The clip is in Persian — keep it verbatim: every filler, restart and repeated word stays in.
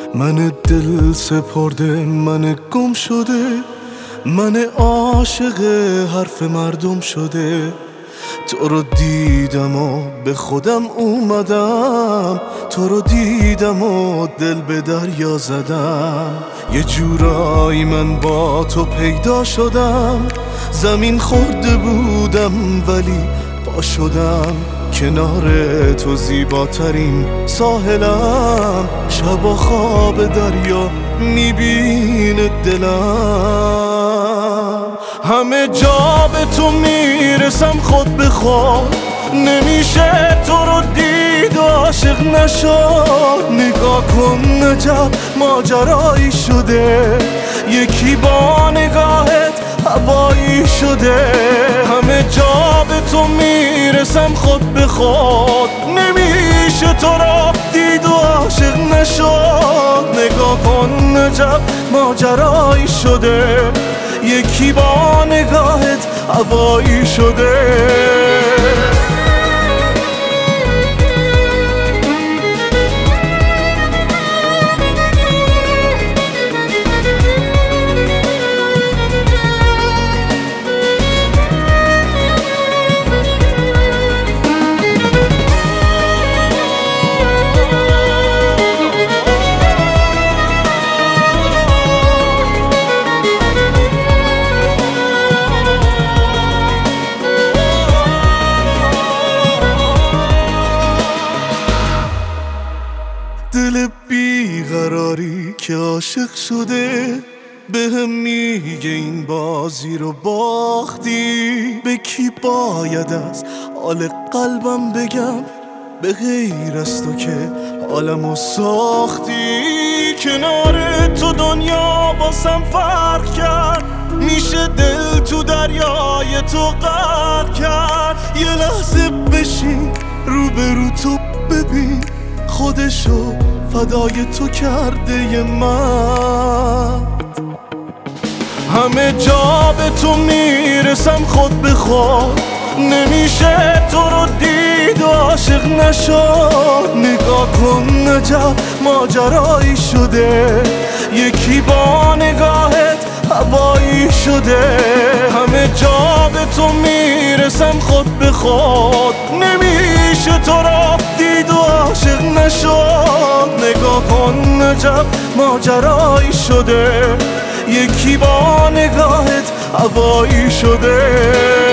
من دل سپرده، من گم شده، من عاشق حرف مردم شده. تو رو دیدم و به خودم اومدم، تو رو دیدم و دل به دریا زدم. یه جورایی من با تو پیدا شدم، زمین خورده بودم ولی پا شدم. کنار تو زیباترین ساحلم، شب و خواب دریا میبینه دلم. همه جا به تو میرسم خود به خود، نمیشه تو رو دید و عاشق نشد. نگاه کن عجب ماجرایی شده، یکی با نگاهت هوایی شده. همه جا به تو میرسم خود به خود، نمیشه تو را دید و عاشق نشد. نگاه کن عجب ماجرایی شده، یکی با نگاهت هوایی شده. دل بیقراری که عاشق شده، به هم میگه این بازی رو باختی. به کی باید از حال قلبم بگم به غیر از تو که حالمو ساختی. کنار تو دنیا باسم فرق کرد، میشه دل تو دریای تو غرق کرد. یه لحظه بشین روبرو تو ببین، خودشو فدای تو کرده من. همه جا به تو میرسم خود به خود، نمیشه تو رو دید و عاشق نشد. نگاه کن عجب ماجرایی شده، یکی با نگاهت هوایی شده. همه جا به تو میرسم خود به خود، نمیشه تو را دید و عاشق نشد. نگاه کن عجب ماجرایی شده، یکی با نگاهت هوایی شده.